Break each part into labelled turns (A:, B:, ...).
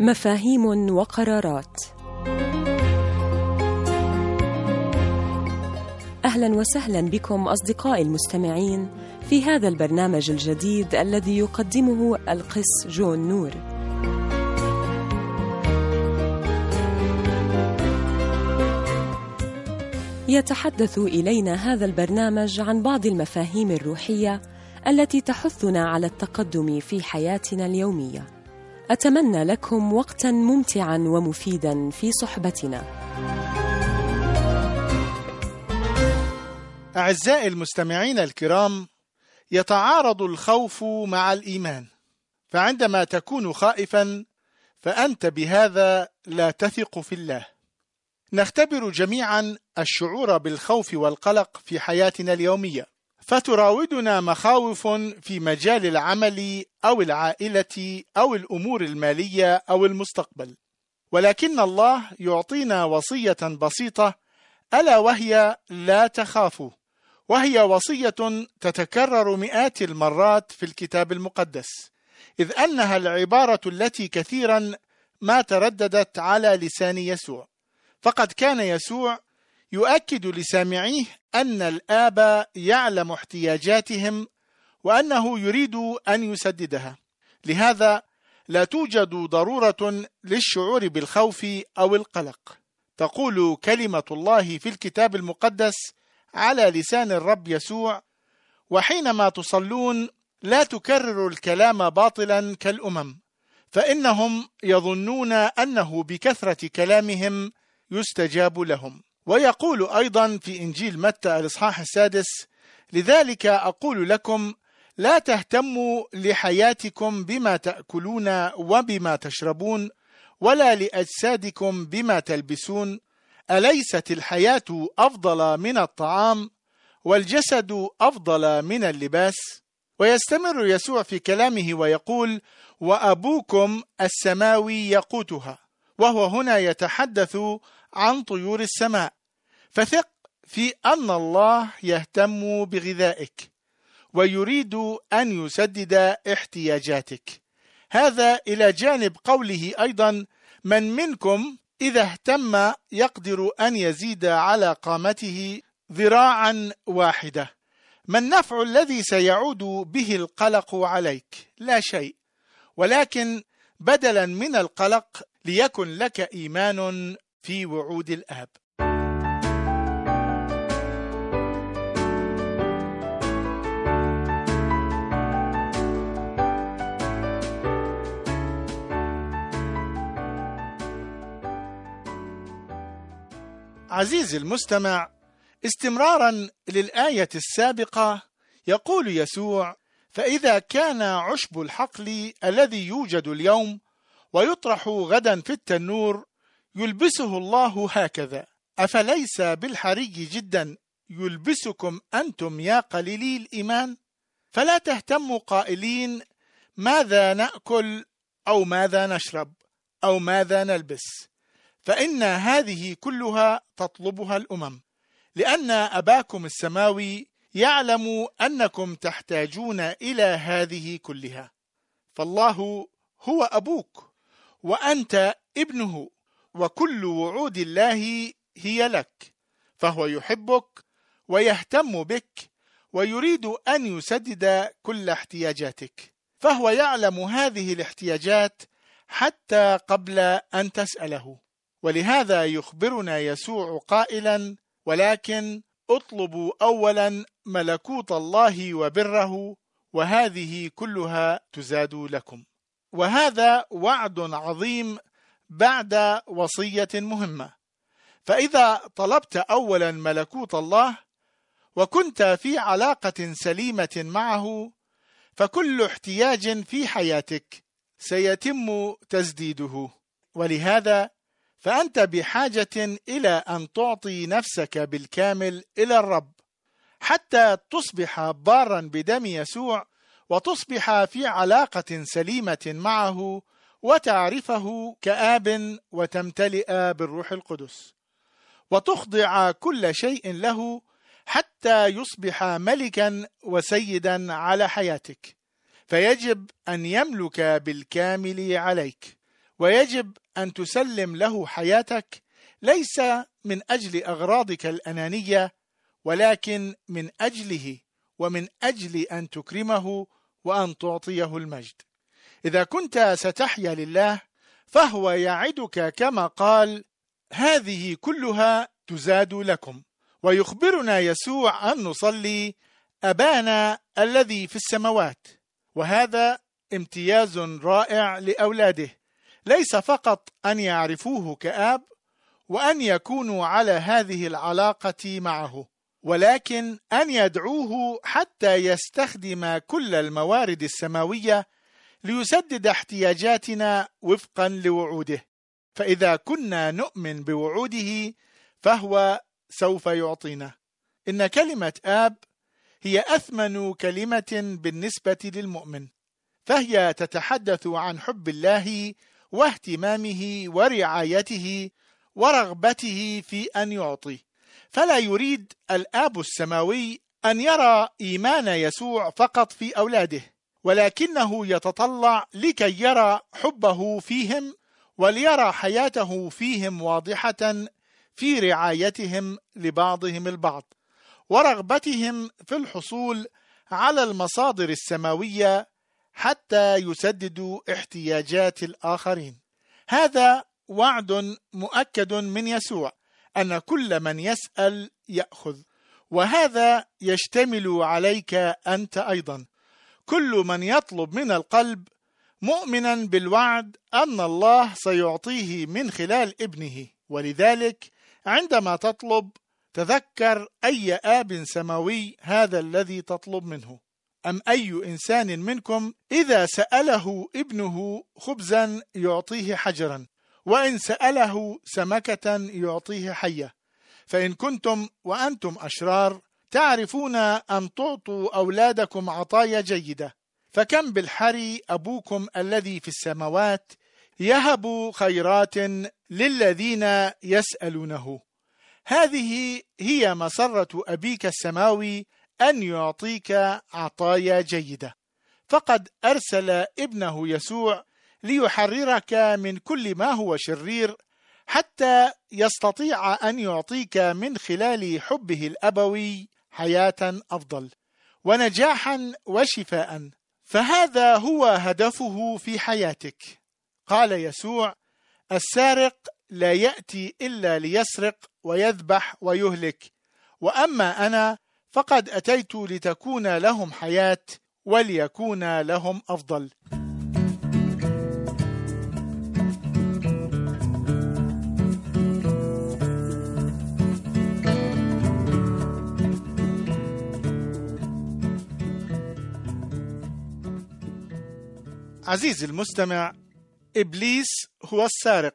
A: مفاهيم وقرارات. أهلا وسهلا بكم أصدقائي المستمعين في هذا البرنامج الجديد الذي يقدمه القس جون نور. يتحدث إلينا هذا البرنامج عن بعض المفاهيم الروحية التي تحثنا على التقدم في حياتنا اليومية. أتمنى لكم وقتاً ممتعاً ومفيداً في صحبتنا.
B: أعزائي المستمعين الكرام، يتعارض الخوف مع الإيمان، فعندما تكون خائفاً فأنت بهذا لا تثق في الله. نختبر جميعاً الشعور بالخوف والقلق في حياتنا اليومية، فتراودنا مخاوف في مجال العمل أو العائلة أو الأمور المالية أو المستقبل، ولكن الله يعطينا وصية بسيطة، ألا وهي لا تخافوا، وهي وصية تتكرر مئات المرات في الكتاب المقدس، إذ أنها العبارة التي كثيرا ما ترددت على لسان يسوع. فقد كان يسوع يؤكد لسامعيه أن الآب يعلم احتياجاتهم وأنه يريد أن يسددها، لهذا لا توجد ضرورة للشعور بالخوف أو القلق. تقول كلمة الله في الكتاب المقدس على لسان الرب يسوع: وحينما تصلون لا تكرروا الكلام باطلا كالأمم، فإنهم يظنون أنه بكثرة كلامهم يستجاب لهم. ويقول أيضا في إنجيل متى الإصحاح 6: لذلك أقول لكم لا تهتموا لحياتكم بما تأكلون وبما تشربون، ولا لأجسادكم بما تلبسون. أليست الحياة أفضل من الطعام والجسد أفضل من اللباس؟ ويستمر يسوع في كلامه ويقول: وأبوكم السماوي يقوتها، وهو هنا يتحدث عن طيور السماء. فثق في أن الله يهتم بغذائك ويريد أن يسدد احتياجاتك. هذا إلى جانب قوله أيضا: من منكم إذا اهتم يقدر أن يزيد على قامته ذراعا واحدة. ما النفع الذي سيعود به القلق عليك؟ لا شيء، ولكن بدلا من القلق ليكن لك إيمان في وعود الآب. عزيزي المستمع، استمرارا للآية السابقة، يقول يسوع: فإذا كان عشب الحقل الذي يوجد اليوم ويطرح غدا في التنور يلبسه الله هكذا، أفليس بالحري جدا يلبسكم أنتم يا قليلي الإيمان؟ فلا تهتموا قائلين: ماذا نأكل أو ماذا نشرب أو ماذا نلبس؟ فإن هذه كلها تطلبها الأمم، لأن أباكم السماوي يعلم أنكم تحتاجون إلى هذه كلها. فالله هو أبوك وأنت ابنه، وكل وعود الله هي لك، فهو يحبك ويهتم بك ويريد أن يسدد كل احتياجاتك، فهو يعلم هذه الاحتياجات حتى قبل أن تسأله. ولهذا يخبرنا يسوع قائلا: ولكن اطلبوا أولا ملكوت الله وبره، وهذه كلها تزاد لكم. وهذا وعد عظيم بعد وصية مهمة. فإذا طلبت أولا ملكوت الله وكنت في علاقة سليمة معه، فكل احتياج في حياتك سيتم تسديده. ولهذا فأنت بحاجة إلى أن تعطي نفسك بالكامل إلى الرب حتى تصبح بارا بدم يسوع، وتصبح في علاقة سليمة معه وتعرفه كآب وتمتلئ بالروح القدس، وتخضع كل شيء له حتى يصبح ملكا وسيدا على حياتك، فيجب أن يملك بالكامل عليك. ويجب أن تسلم له حياتك، ليس من أجل أغراضك الأنانية، ولكن من أجله ومن أجل أن تكرمه وأن تعطيه المجد. إذا كنت ستحيا لله فهو يعدك كما قال: هذه كلها تزاد لكم. ويخبرنا يسوع أن نصلي: أبانا الذي في السماوات. وهذا امتياز رائع لأولاده، ليس فقط أن يعرفوه كآب وأن يكونوا على هذه العلاقة معه، ولكن أن يدعوه حتى يستخدم كل الموارد السماوية ليسدد احتياجاتنا وفقا لوعوده. فإذا كنا نؤمن بوعوده فهو سوف يعطينا. إن كلمة آب هي أثمن كلمة بالنسبة للمؤمن، فهي تتحدث عن حب الله واهتمامه ورعايته ورغبته في أن يعطي. فلا يريد الآب السماوي أن يرى إيمان يسوع فقط في أولاده، ولكنه يتطلع لكي يرى حبه فيهم وليرى حياته فيهم واضحة في رعايتهم لبعضهم البعض ورغبتهم في الحصول على المصادر السماوية حتى يسددوا احتياجات الآخرين. هذا وعد مؤكد من يسوع أن كل من يسأل يأخذ، وهذا يشتمل عليك أنت أيضا. كل من يطلب من القلب مؤمنا بالوعد أن الله سيعطيه من خلال ابنه، ولذلك عندما تطلب تذكر أي آب سماوي هذا الذي تطلب منه. أم أي إنسان منكم إذا سأله ابنه خبزا يعطيه حجرا، وإن سأله سمكة يعطيه حية؟ فإن كنتم وأنتم أشرار تعرفون أن تعطوا أولادكم عطايا جيدة، فكم بالحري أبوكم الذي في السماوات يهب خيرات للذين يسألونه. هذه هي مسرة أبيك السماوي أن يعطيك عطايا جيدة، فقد أرسل ابنه يسوع ليحررك من كل ما هو شرير حتى يستطيع أن يعطيك من خلال حبه الأبوي حياة أفضل ونجاحا وشفاء. فهذا هو هدفه في حياتك. قال يسوع: السارق لا يأتي إلا ليسرق ويذبح ويهلك، وأما أنا فقد أتيت لتكون لهم حياة وليكون لهم أفضل. عزيزي المستمع، إبليس هو السارق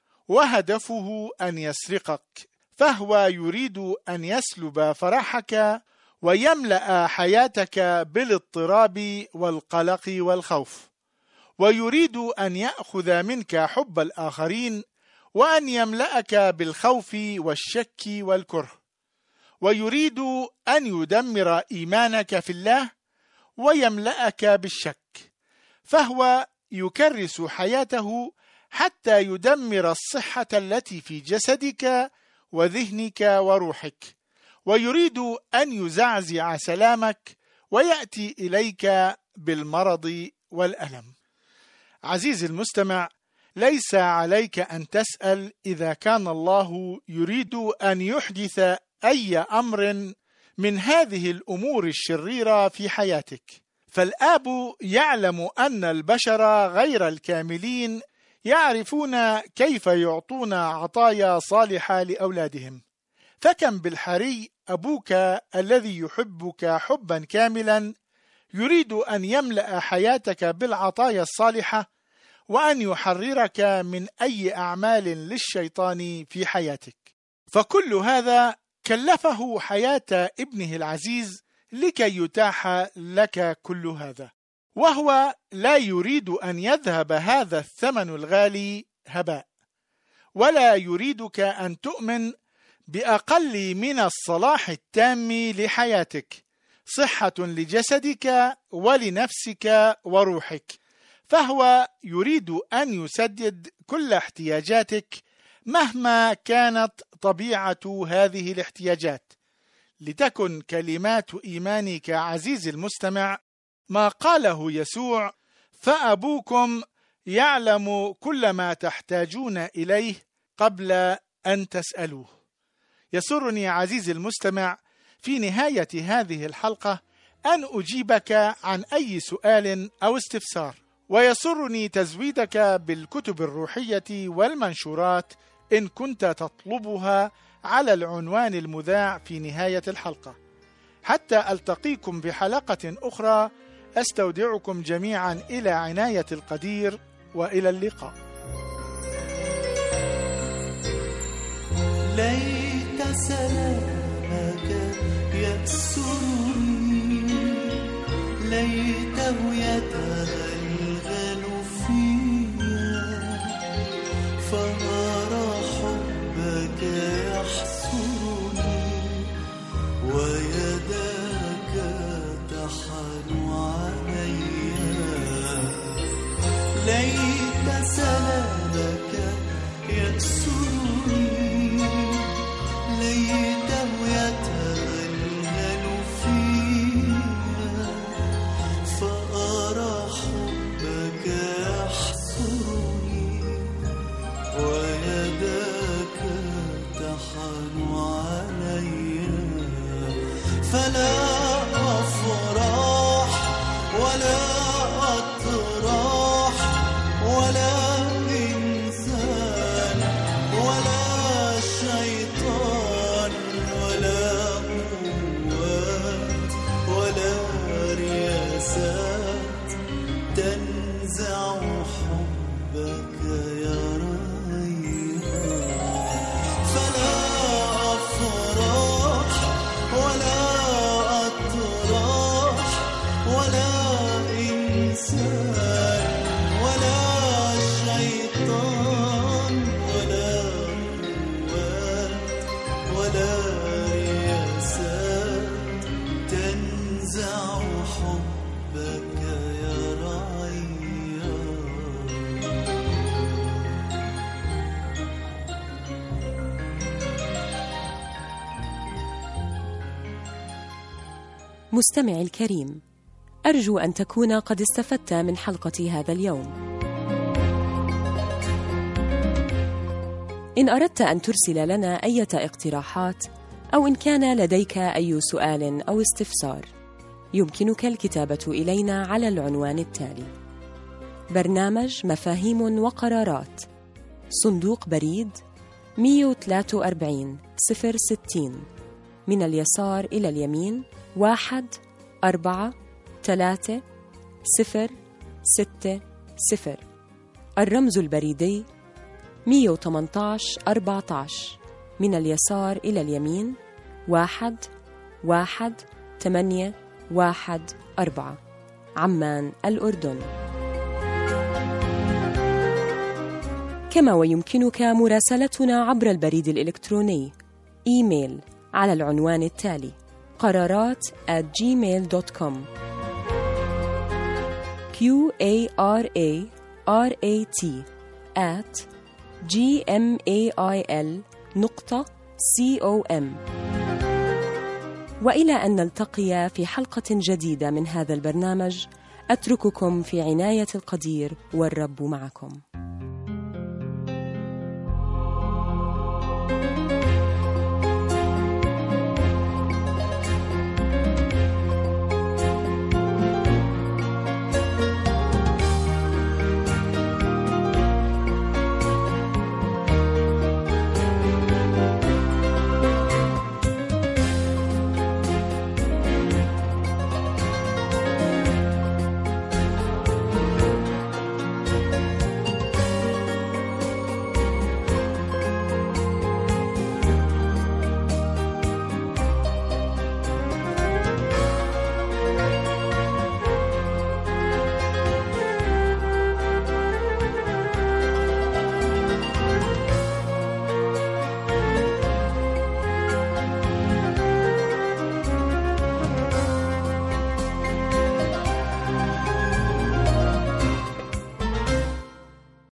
B: وهدفه أن يسرقك، فهو يريد أن يسلب فرحك ويملأ حياتك بالاضطراب والقلق والخوف، ويريد أن يأخذ منك حب الآخرين وأن يملأك بالخوف والشك والكره، ويريد أن يدمر إيمانك في الله ويملأك بالشك، فهو يكرس حياته حتى يدمر الصحة التي في جسدك وذهنك وروحك، ويريد أن يزعزع سلامك ويأتي إليك بالمرض والألم. عزيزي المستمع، ليس عليك أن تسأل إذا كان الله يريد أن يحدث أي أمر من هذه الأمور الشريرة في حياتك، فالآب يعلم أن البشر غير الكاملين يعرفون كيف يعطون عطايا صالحة لأولادهم. فكم بالحري أبوك الذي يحبك حبا كاملا يريد أن يملأ حياتك بالعطايا الصالحة وأن يحررك من أي أعمال للشيطان في حياتك. فكل هذا كلفه حياة ابنه العزيز لكي يتاح لك كل هذا، وهو لا يريد أن يذهب هذا الثمن الغالي هباء، ولا يريدك أن تؤمن بأقل من الصلاح التام لحياتك، صحة لجسدك ولنفسك وروحك، فهو يريد أن يسدد كل احتياجاتك مهما كانت طبيعة هذه الاحتياجات، لتكن كلمات إيمانك عزيزي المستمع ما قاله يسوع: فأبوكم يعلم كل ما تحتاجون إليه قبل أن تسألوه. يسرني عزيزي المستمع في نهاية هذه الحلقة أن أجيبك عن أي سؤال أو استفسار، ويسرني تزويدك بالكتب الروحية والمنشورات إن كنت تطلبها على العنوان المذاع في نهاية الحلقة. حتى ألتقيكم بحلقة أخرى، أستودعكم جميعا إلى عناية القدير، وإلى اللقاء.
C: ليت سلامك يأسرني، ليته يتغلغل فيا، فنرى حبك يحصرني، ويداك تحن علي. ليت سلامك يأسرني، ليته يتغلغل فيا، فأرى حبك يحصرني، ويداك تحن علي. فلا أفراح ولا أطراح ولا إنسان ولا شيطان ولا قوات ولا رياسات تنزع حبك يا ريا. فلا أفراح ولا أطراح ولا إنسان ولا شيطان ولا قوات ولا رياسات تنزع حبك يا ريا.
A: مستمعي الكريم، أرجو أن تكون قد استفدت من حلقة هذا اليوم. إن أردت أن ترسل لنا أي اقتراحات، أو إن كان لديك أي سؤال أو استفسار، يمكنك الكتابة إلينا على العنوان التالي: برنامج مفاهيم وقرارات، صندوق بريد 143 060، من اليسار إلى اليمين 1436060. الرمز البريدي 118 14، من اليسار إلى اليمين 11814، عمان الأردن. كما ويمكنك مراسلتنا عبر البريد الإلكتروني إيميل على العنوان التالي: قرارات@gmail.com. QARARAT@gmail.com. وإلى أن نلتقي في حلقة جديدة من هذا البرنامج، أترككم في عناية القدير، والرب معكم.